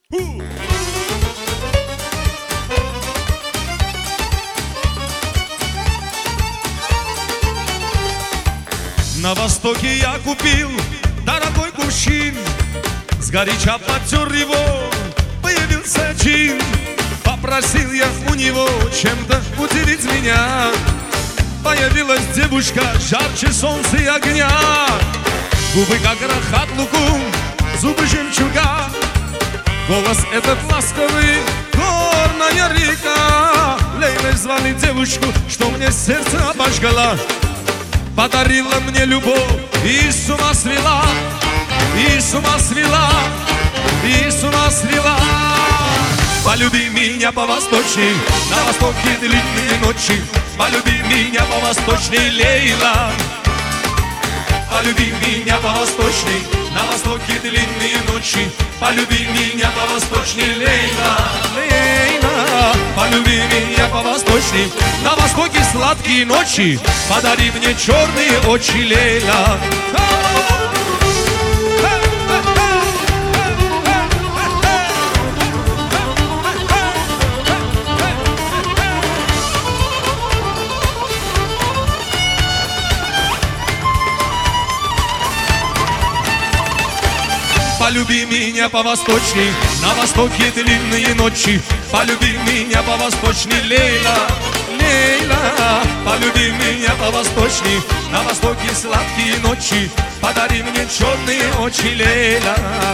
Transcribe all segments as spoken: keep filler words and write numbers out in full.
На востоке я купил дорогой кувшин, сгоряча потер его, появился джин. Попросил я у него чем-то удивить меня. Появилась девушка жарче солнца и огня. Губы как рахат лукум, зубы жемчуга. Голос этот ласковый, горная река. Лейлой звали девушку, что мне сердце обожгла. Подарила мне любовь и с ума свела, и с ума свела, и с ума свела. Полюби меня по-восточней, на востоке длинные ночи. Полюби меня по-восточней, Лейла. Полюби меня по-восточней, на востоке длинные ночи. Полюби меня по-восточней, Лейла. Лейла. Полюби меня по-восточней, на востоке сладкие ночи. Подари мне черные очи, Лейла. Полюби меня по-восточней, на востоке длинные ночи. Полюби меня по-восточней, Лейла, Лейла. Полюби меня по-восточней, на востоке сладкие ночи. Подари мне черные очи, Лейла.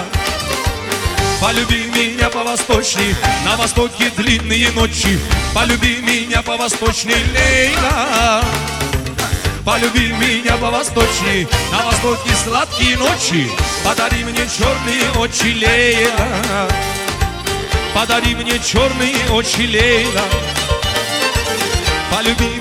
Полюби меня по-восточней, на востоке длинные ночи. Полюби меня по-восточней, Лейла. Полюби меня по-восточней, на востоке сладкие ночи. Подари мне черные очи, Лейла. Подари мне черные очи, Лейла. Полюби